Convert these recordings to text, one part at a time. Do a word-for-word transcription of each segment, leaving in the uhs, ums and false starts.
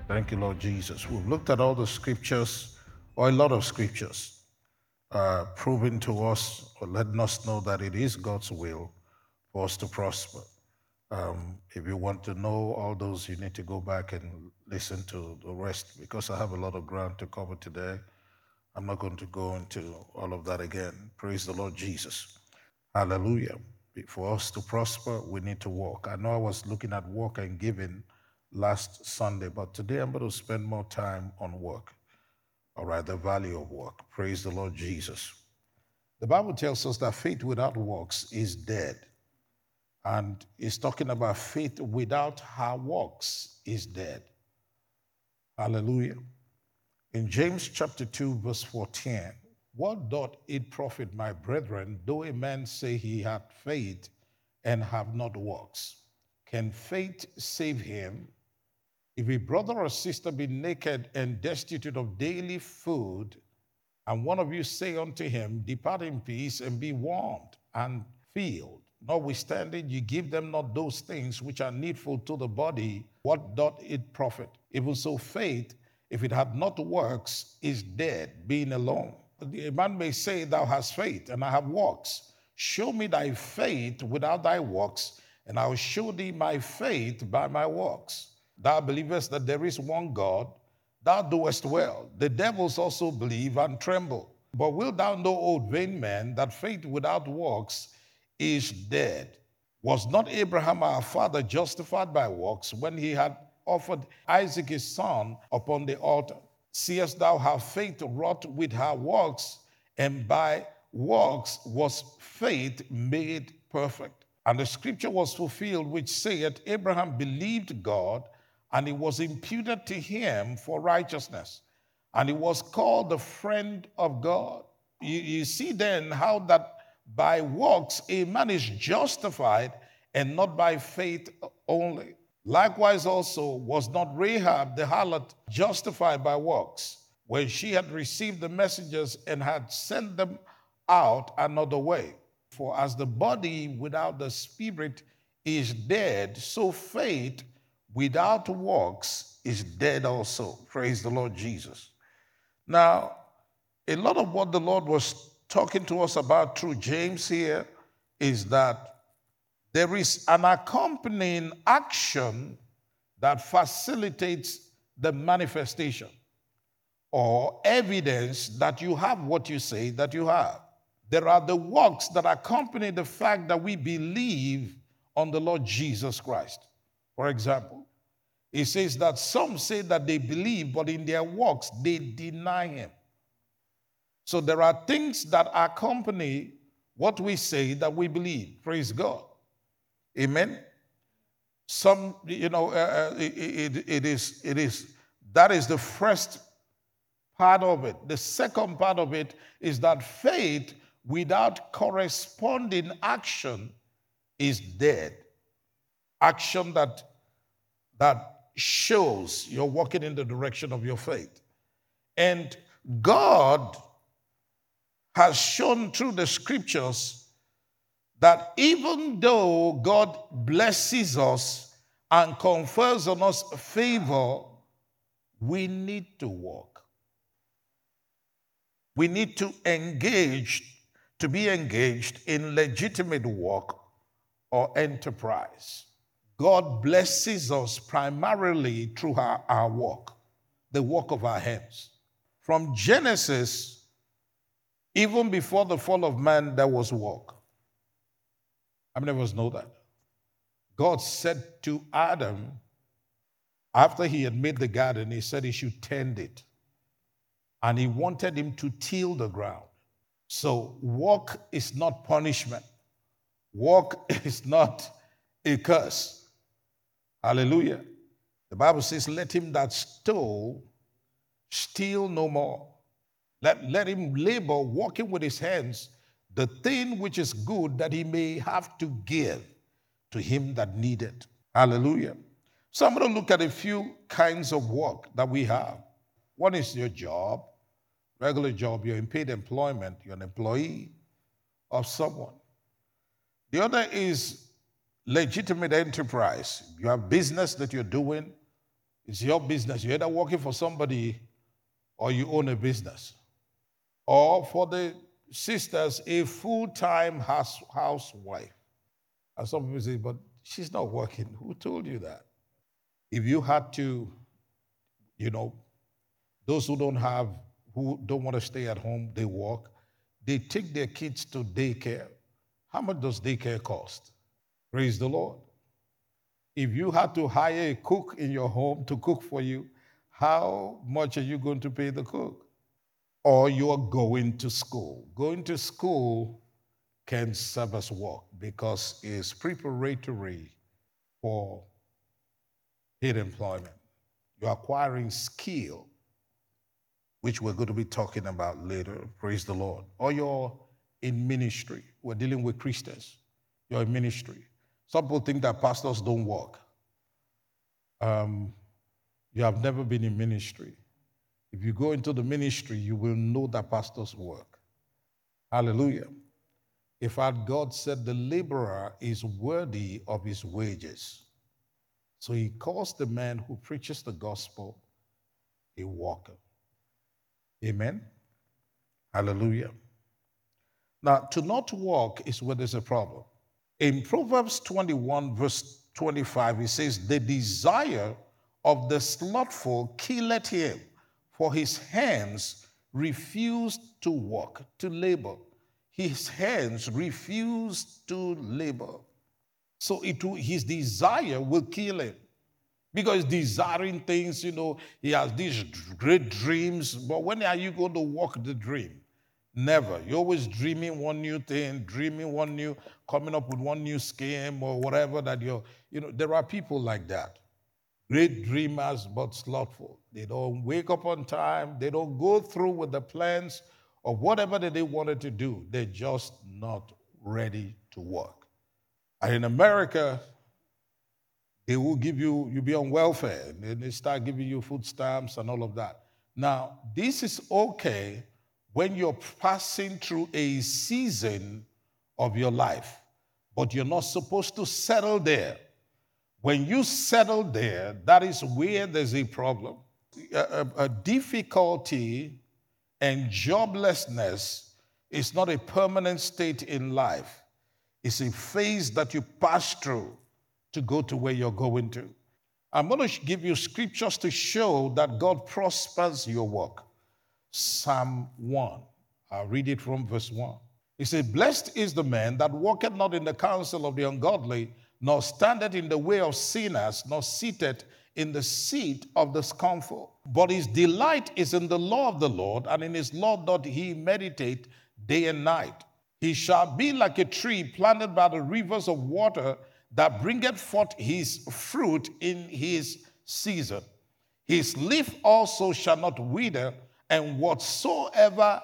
Thank you, Lord Jesus. We've looked at all the scriptures, or a lot of scriptures, uh, proving to us or letting us know that it is God's will for us to prosper. Um, if you want to know all those, you need to go back and listen to the rest because I have a lot of ground to cover today. I'm not going to go into all of that again. Praise the Lord Jesus. Hallelujah. For us to prosper, we need to walk. I know I was looking at work and giving last Sunday, but today I'm going to spend more time on work. All right, the value of work. Praise the Lord Jesus. The Bible tells us that faith without works is dead. And it's talking about faith without her works is dead. Hallelujah. In James chapter two, verse fourteen, what doth it profit, my brethren, though a man say he hath faith and have not works? Can faith save him? If a brother or sister be naked and destitute of daily food, and one of you say unto him, depart in peace and be warmed and filled, notwithstanding you give them not those things which are needful to the body, what doth it profit? Even so, faith, if it hath not works, is dead, being alone. A man may say, thou hast faith, and I have works. Show me thy faith without thy works, and I will show thee my faith by my works. Thou believest that there is one God, thou doest well. The devils also believe and tremble. But wilt thou know, O vain man, that faith without works is dead? Was not Abraham our father justified by works when he had offered Isaac his son upon the altar? Seest thou how faith wrought with her works, and by works was faith made perfect? And the scripture was fulfilled, which saith, Abraham believed God, and it was imputed to him for righteousness. And he was called the friend of God. You, you see then how that by works a man is justified, and not by faith only. Likewise also was not Rahab the harlot justified by works, when she had received the messengers and had sent them out another way? For as the body without the spirit is dead, so faith without works is dead also. Praise the Lord Jesus. Now, a lot of what the Lord was talking to us about through James here is that there is an accompanying action that facilitates the manifestation or evidence that you have what you say that you have. There are the works that accompany the fact that we believe on the Lord Jesus Christ. For example, it says that some say that they believe, but in their works they deny him. So there are things that accompany what we say that we believe. Praise God. Amen. Some, you know, uh, it, it, it is, it is, that is the first part of it. The second part of it is that faith without corresponding action is dead. Action that, that shows you're walking in the direction of your faith. And God has shown through the scriptures that even though God blesses us and confers on us favor, we need to walk. We need to engage, to be engaged in legitimate work or enterprise. God blesses us primarily through our, our work, the work of our hands. From Genesis, even before the fall of man, there was work. How many of us know that? God said to Adam, after he had made the garden, he said he should tend it. And he wanted him to till the ground. So work is not punishment. Work is not a curse. Hallelujah. The Bible says, let him that stole steal no more. Let, let him labor, working with his hands, the thing which is good that he may have to give to him that needeth. Hallelujah. So I'm going to look at a few kinds of work that we have. One is your job, regular job, you're in paid employment, you're an employee of someone. The other is legitimate enterprise. You have business that you're doing, It's your business. You're either working for somebody or you own a business. Or for the sisters, a full-time house, housewife. And some people say, but she's not working. Who told you that? If you had to, you know, those who don't have, who don't want to stay at home, they work. They take their kids to daycare. How much does daycare cost? Praise the Lord. If you had to hire a cook in your home to cook for you, how much are you going to pay the cook? Or you are going to school. Going to school can serve as work because it's preparatory for paid employment. You're acquiring skill, which we're going to be talking about later. Praise the Lord. Or you're in ministry. We're dealing with Christians. You're in ministry. Some people think that pastors don't work. Um, you have never been in ministry. If you go into the ministry, you will know that pastors work. Hallelujah. In fact, God said the laborer is worthy of his wages. So he calls the man who preaches the gospel a worker. Amen. Hallelujah. Now, to not work is where there's a problem. In Proverbs twenty-one, verse twenty-five, it says, the desire of the slothful killeth him, for his hands refuse to work, to labor. His hands refuse to labor. So it will, his desire will kill him. Because desiring things, you know, he has these great dreams, but when are you going to walk the dream? Never. You're always dreaming one new thing, dreaming one new, coming up with one new scheme or whatever that you're, you know, there are people like that. Great dreamers, but slothful. They don't wake up on time. They don't go through with the plans of whatever that they wanted to do. They're just not ready to work. And in America, they will give you, you'll be on welfare, and they start giving you food stamps and all of that. Now, this is okay when you're passing through a season of your life, but you're not supposed to settle there. When you settle there, that is where there's a problem. A, a, a difficulty and joblessness is not a permanent state in life. It's a phase that you pass through to go to where you're going to. I'm going to give you scriptures to show that God prospers your work. Psalm one. I'll read it from verse one. He said, blessed is the man that walketh not in the counsel of the ungodly, nor standeth in the way of sinners, nor sitteth in the seat of the scornful. But his delight is in the law of the Lord, and in his law doth he meditate day and night. He shall be like a tree planted by the rivers of water, that bringeth forth his fruit in his season. His leaf also shall not wither, and whatsoever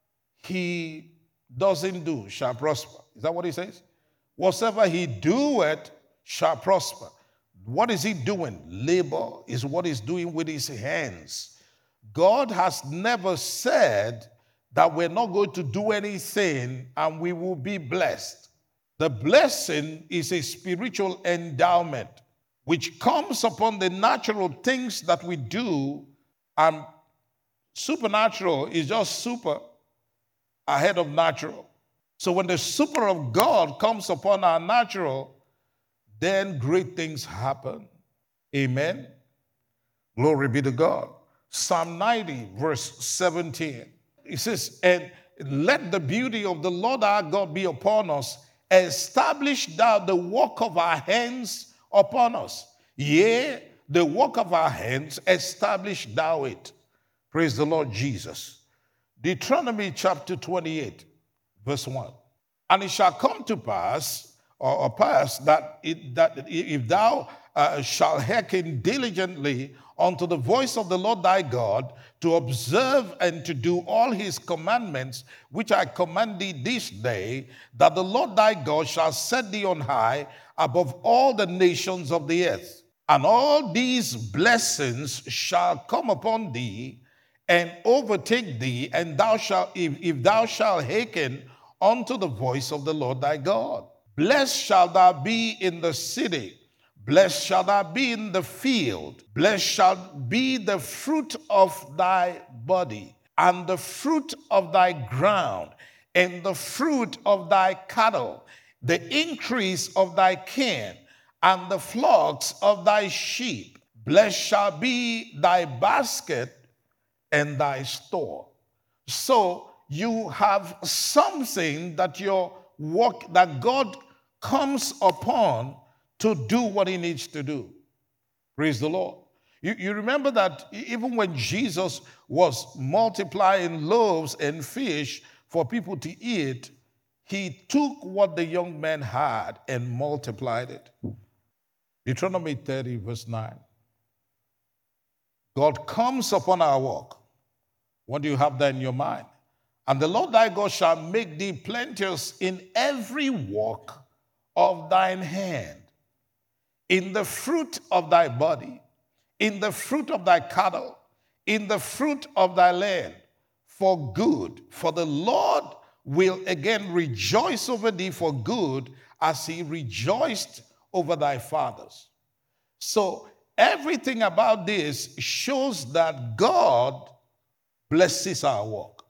he doesn't do shall prosper. Is that what he says? Whatsoever he doeth shall prosper. What is he doing? Labor is what he's doing with his hands. God has never said that we're not going to do anything and we will be blessed. The blessing is a spiritual endowment which comes upon the natural things that we do, and supernatural is just super ahead of natural. So when the super of God comes upon our natural, then great things happen. Amen. Glory be to God. Psalm ninety, verse seventeen. It says, and let the beauty of the Lord our God be upon us. Establish thou the work of our hands upon us. Yea, the work of our hands, establish thou it. Praise the Lord Jesus. Deuteronomy chapter twenty-eight, verse one. And it shall come to pass, or, or pass, that, it, that if thou uh, shalt hearken diligently unto the voice of the Lord thy God, to observe and to do all his commandments, which I command thee this day, that the Lord thy God shall set thee on high above all the nations of the earth. And all these blessings shall come upon thee and overtake thee, and thou shalt, if, if thou shalt hearken unto the voice of the Lord thy God. Blessed shalt thou be in the city, Blessed shall thou be in the field. Blessed shall be the fruit of thy body, and the fruit of thy ground, and the fruit of thy cattle, the increase of thy kin, and the flocks of thy sheep. Blessed shall be thy basket and thy store. So you have something that your work that God comes upon to do what he needs to do. Praise the Lord. You, you remember that even when Jesus was multiplying loaves and fish for people to eat, he took what the young man had and multiplied it. Deuteronomy thirty, verse nine. God comes upon our work. What do you have that in your mind? And the Lord thy God shall make thee plenteous in every work of thine hand, in the fruit of thy body, in the fruit of thy cattle, in the fruit of thy land, for good. For the Lord will again rejoice over thee for good, as he rejoiced over thy fathers. So everything about this shows that God blesses our work.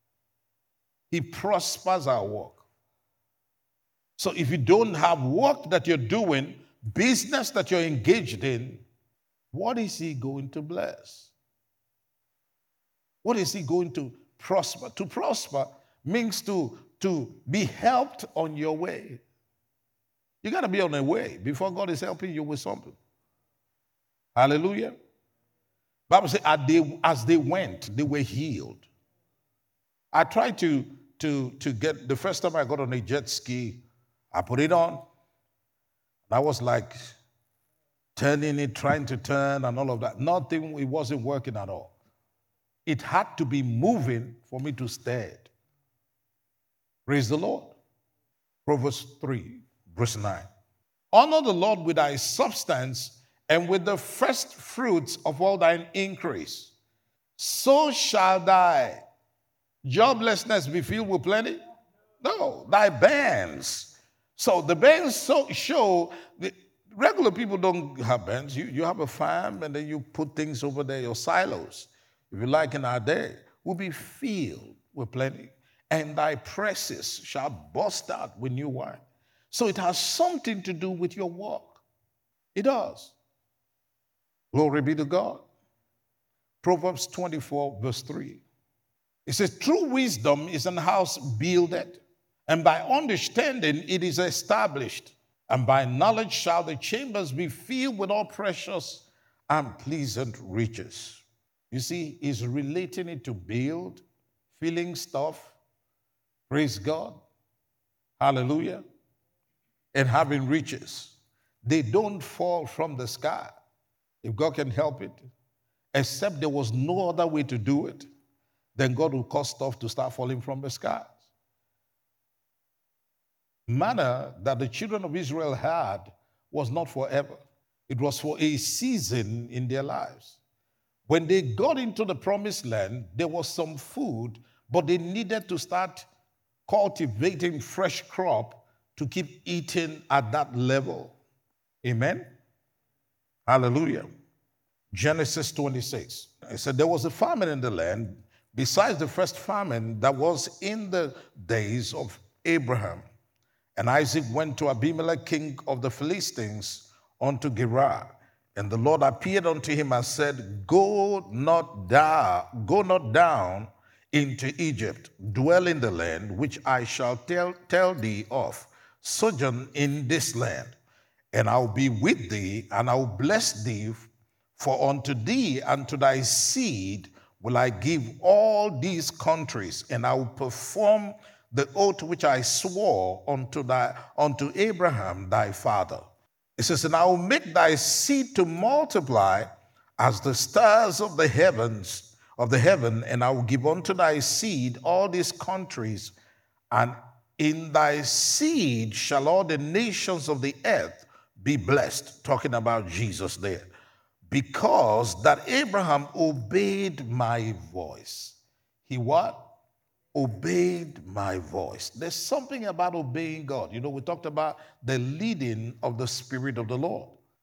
He prospers our work. So if you don't have work that you're doing, business that you're engaged in, what is he going to bless? What is he going to prosper? To prosper means to, to be helped on your way. You got to be on a way before God is helping you with something. Hallelujah. Bible says, as they, as they went, they were healed. I tried to, to, to get, the first time I got on a jet ski, I put it on. I was like turning it, trying to turn and all of that. Nothing, it wasn't working at all. It had to be moving for me to stay it. Praise the Lord. Proverbs three, verse nine. Honor the Lord with thy substance and with the first fruits of all thine increase. So shall thy joblessness be filled with plenty? No, thy bands. So the bands so show, the regular people don't have bands. You, you have a farm and then you put things over there, your silos, if you like in our day, will be filled with plenty. And thy presses shall burst out with new wine. So it has something to do with your work. It does. Glory be to God. Proverbs twenty-four, verse three. It says, true wisdom is an house builded, and by understanding it is established, and by knowledge shall the chambers be filled with all precious and pleasant riches. You see, he's relating it to build, filling stuff, praise God, hallelujah, and having riches. They don't fall from the sky, if God can help it, except there was no other way to do it, then God will cause stuff to start falling from the skies. Manna that the children of Israel had was not forever. It was for a season in their lives. When they got into the promised land, there was some food, but they needed to start cultivating fresh crop to keep eating at that level. Amen? Hallelujah. Genesis twenty-six. It said there was a famine in the land, besides the first famine that was in the days of Abraham. And Isaac went to Abimelech, king of the Philistines, unto Gerar. And the Lord appeared unto him and said, Go not down, go not down into Egypt, dwell in the land which I shall tell, tell thee of, sojourn in this land, and I'll be with thee, and I'll bless thee, for unto thee and to thy seed will I give all these countries, and I will perform the oath which I swore unto thy unto Abraham thy father. It says, and I will make thy seed to multiply as the stars of the heavens, of the heaven, and I will give unto thy seed all these countries, and in thy seed shall all the nations of the earth be blessed. Talking about Jesus there. Because that Abraham obeyed my voice. He what? Obeyed my voice. There's something about obeying God. You know, we talked about the leading of the Spirit of the Lord.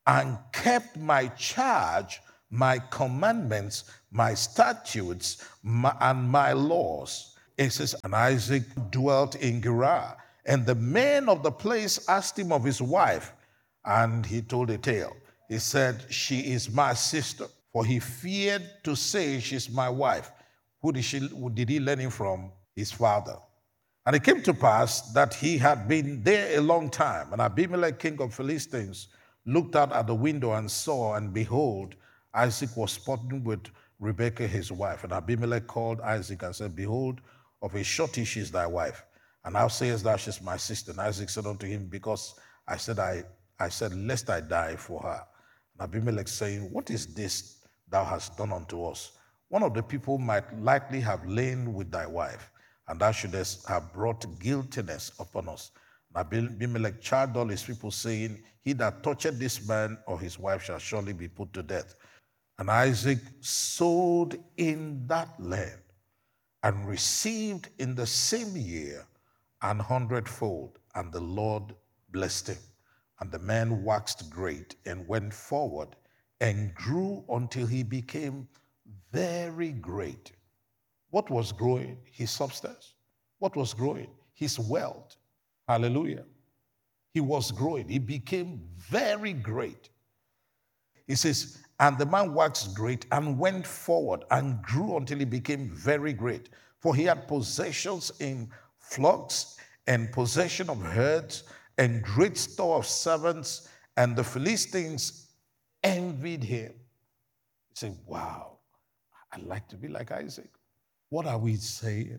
and kept my charge, my commandments, my statutes, my, and my laws. It says, and Isaac dwelt in Gerar. And the men of the place asked him of his wife, and he told a tale. He said, she is my sister. For he feared to say, she's my wife. Who did, she, who did he learn it from? His father. And it came to pass that he had been there a long time. And Abimelech, king of Philistines, looked out at the window and saw, and behold, Isaac was sporting with Rebekah his wife. And Abimelech called Isaac and said, behold, of a surety she is thy wife. And thou sayest thou, she's my sister. And Isaac said unto him, because I said, I, I said, lest I die for her. And Abimelech saying, what is this thou hast done unto us? One of the people might likely have lain with thy wife, and thou shouldest have brought guiltiness upon us. And Abimelech charged all his people, saying, he that toucheth this man or his wife shall surely be put to death. And Isaac sowed in that land, and received in the same year an hundredfold, and the Lord blessed him. And the man waxed great, and went forward, and grew until he became very great. What was growing? His substance. What was growing? His wealth. Hallelujah. He was growing. He became very great. He says, and the man waxed great and went forward and grew until he became very great. For he had possessions in flocks and possession of herds and great store of servants, and the Philistines envied him. You say, wow, I'd like to be like Isaac. What are we saying?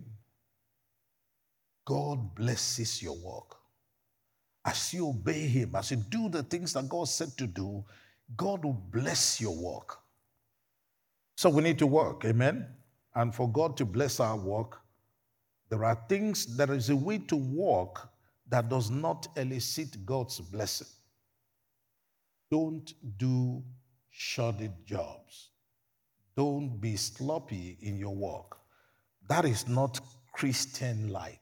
God blesses your work. As you obey him, as you do the things that God said to do, God will bless your work. So we need to work, amen? And for God to bless our work, there are things, there is a way to work that does not elicit God's blessing. Don't do shoddy jobs. Don't be sloppy in your work. That is not Christian-like.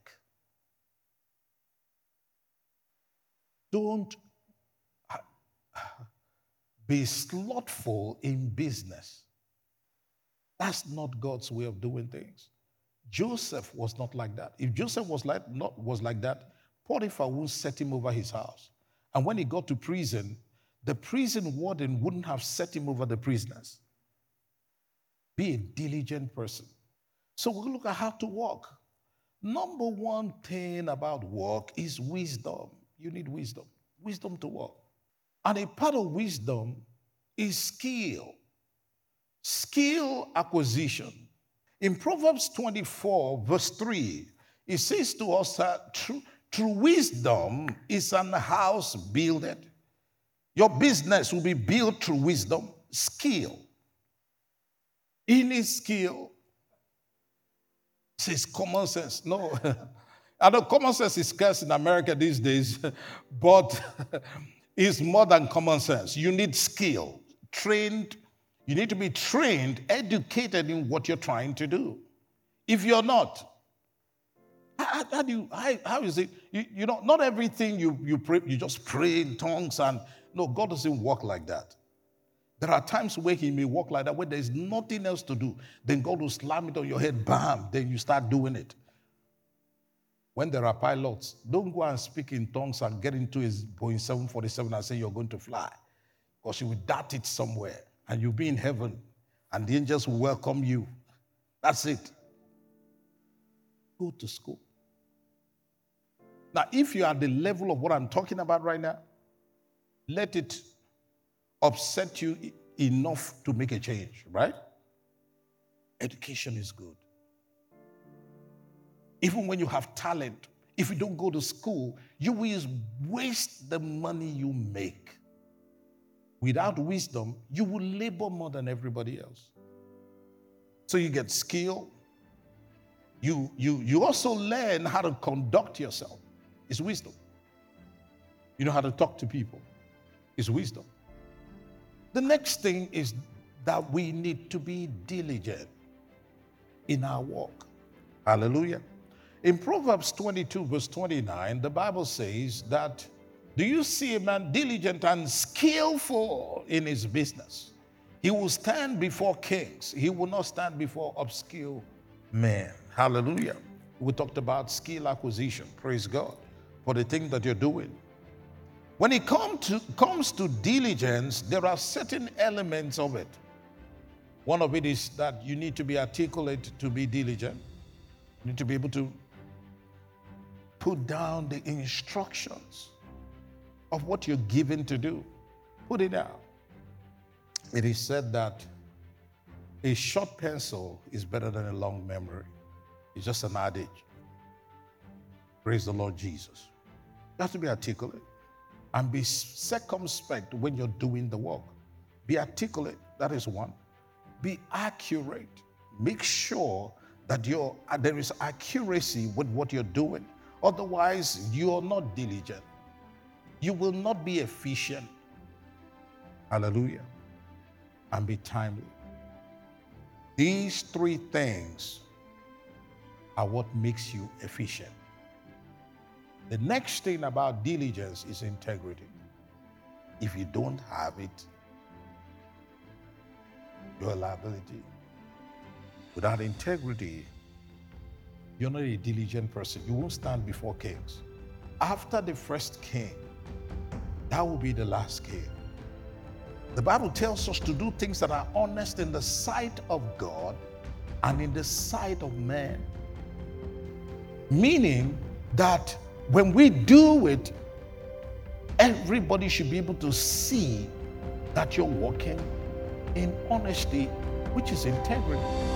Don't be slothful in business. That's not God's way of doing things. Joseph was not like that. If Joseph was like, not, was like that, Potiphar would set him over his house. And when he got to prison, the prison warden wouldn't have set him over the prisoners. Be a diligent person. So we'll look at how to work. Number one thing about work is wisdom. You need wisdom. Wisdom to work. And a part of wisdom is skill. Skill acquisition. In Proverbs twenty-four, verse three, it says to us that through, through wisdom is an house builded. Your business will be built through wisdom, skill. In his skill, it says common sense. No, I know common sense is scarce in America these days, but it's more than common sense. You need skill, trained. You need to be trained, educated in what you're trying to do. If you're not, how, how do you? How, how is it? You, you know, not everything you you pray, you just pray in tongues, and no, God doesn't work like that. There are times where He may work like that, where there's nothing else to do. Then God will slam it on your head, bam. Then you start doing it. When there are pilots, don't go and speak in tongues and get into his Boeing seven forty-seven and say you're going to fly, because you will dart it somewhere. And you'll be in heaven, and the angels will welcome you. That's it. Go to school. Now, if you're at the level of what I'm talking about right now, let it upset you enough to make a change, right? Education is good. Even when you have talent, if you don't go to school, you will waste the money you make. Without wisdom, you will labor more than everybody else. So you get skill. You, you, you also learn how to conduct yourself. It's wisdom. You know how to talk to people. It's wisdom. The next thing is that we need to be diligent in our work. Hallelujah. In Proverbs twenty-two, verse twenty-nine, the Bible says that Do you see a man diligent and skillful in his business? He will stand before kings. He will not stand before obscure men. Hallelujah. We talked about skill acquisition. Praise God for the thing that you're doing. When it come to, comes to diligence, there are certain elements of it. One of it is that you need to be articulate to be diligent. You need to be able to put down the instructions of what you're given to do. Put it down. It is said that a short pencil is better than a long memory. It's just an adage. Praise the Lord Jesus. You have to be articulate and be circumspect when you're doing the work. Be articulate, that is one. Be accurate. Make sure that you're, uh, there is accuracy with what you're doing. Otherwise, you're not diligent. You will not be efficient. Hallelujah. And be timely. These three things are what makes you efficient. The next thing about diligence is integrity. If you don't have it, you're a liability. Without integrity, you're not a diligent person. You won't stand before kings. After the first king, that will be the last king. The Bible tells us to do things that are honest in the sight of God and in the sight of man. Meaning that when we do it, everybody should be able to see that you're walking in honesty, which is integrity.